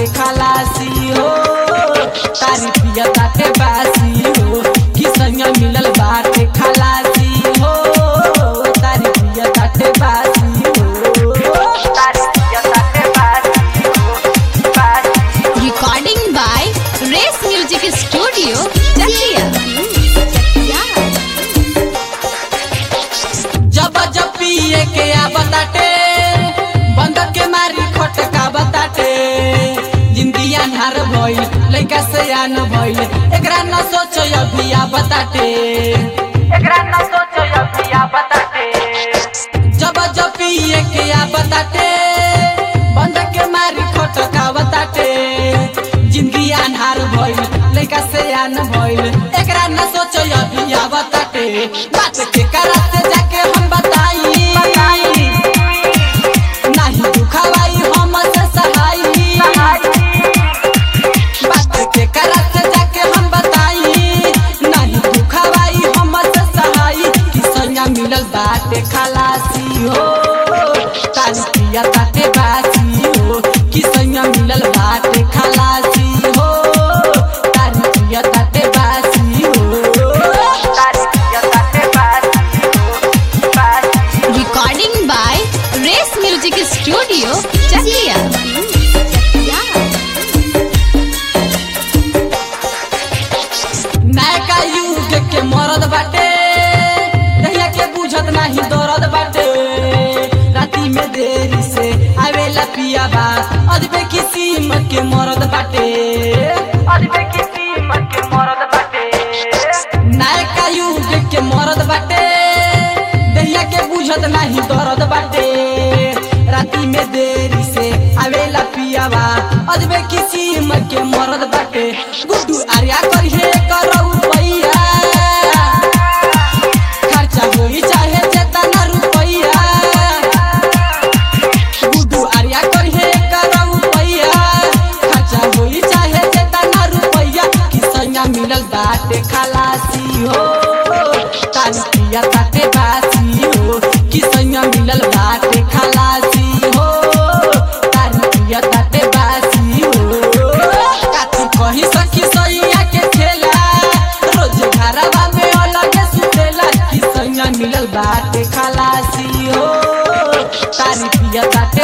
बाटे खलासी हो, तारी पिया ताटे बासी हो कि सैया मिलल बाटे खलासी हो, तारी पिया ताटे बासी हो, तारी पिया ताटे बासी हो, बासी। Recording by Race music studio Chakia. जब जब पिए के आ बताटे बंद के मारी खटका बताटे, जिंदगी अन्हार भइल लइका से आन भइल एकरा न सोचो अभी आ बताटे, एकरा न सोचो अभी आ बताटे। जब जब पिए के आ बताटे बंद के मारी खटका बताटे, जिंदगी अन्हार भइल लइका से आन भइल एकरा न सोचो अभी आ बताटे। बात के करा से जाके हम बताई नहीं दुखवाई हम से सहाई, बात के करा से जाके हम बताई नहीं दुखवाई हम से सहाई कि सैया मिलल बाटे खलासी हो, तारी पिया ताटे बासी हो कि सैया मिलल बाटे खलासी हो, तारी पिया ताटे बासी हो, तारी पिया ताटे बासी हो, बासी। Recording by Race music studio Chakia. नयका युग के मरद बाटे दहिया के बुझत नाही दर्द बाटे, राती में देरी से आवेला पिया बा अदबे किस्म के मरद बाटे, अदबे किस्म के मरद बाटे। नयका युग के मरद बाटे दहिया के बुझत नाही दर्द बाटे, राती में देरी से आवेला पिया बा अदबे किस्म के मरद बाटे। गुड्डू आर्या करिए करऊ पैया खर्चा होई चाहे जेतना रुपैया, गुड्डू आर्या करिए करऊ पैया खर्चा होई चाहे जेतना रुपैया कि सैया मिलल बाटे खलासी हो, तारी पिया ताटे बासी हो कि सैया मिलल बाटे खलासी हो, तारी पिया ताटे बासी हो। काती कही सखी सैया के खेला रोज घरवा में अलग सुतेला कि सैया मिलल बाटे खलासी हो, तारी पिया ताटे